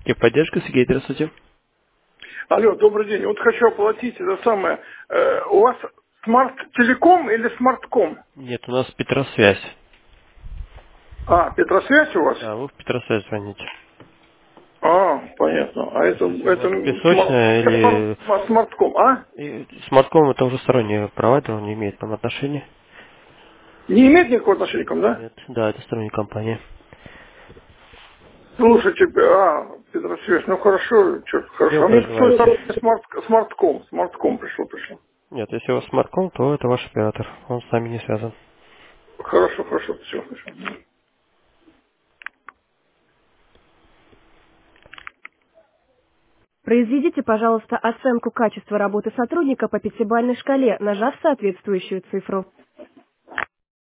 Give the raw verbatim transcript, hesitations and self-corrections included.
Техподдержка, Сергей, здравствуйте. Алло, добрый день. Вот хочу оплатить это самое. э, у вас смарт телеком или смартком? Нет, у нас Петросвязь. А, Петросвязь у вас? Да, вы в Петросвязь звоните. А, понятно. А То есть, это, если у это вас смарт, песочная или смарт- смартком, а? и смартком, это уже сторонний провайдер, он не имеет там отношения. Не имеет никакого отношения к вам, да? Нет, да, это сторонняя компания. Слушайте, а, Петросвязь, ну хорошо, что Где хорошо. вы А мне пришло проживаете? смарт, смартком, смартком пришло, пришло. Нет, если у вас смартком, то это ваш оператор. Он с нами не связан. Хорошо, хорошо, все, хорошо. Произведите, пожалуйста, оценку качества работы сотрудника по пятибалльной шкале, нажав соответствующую цифру.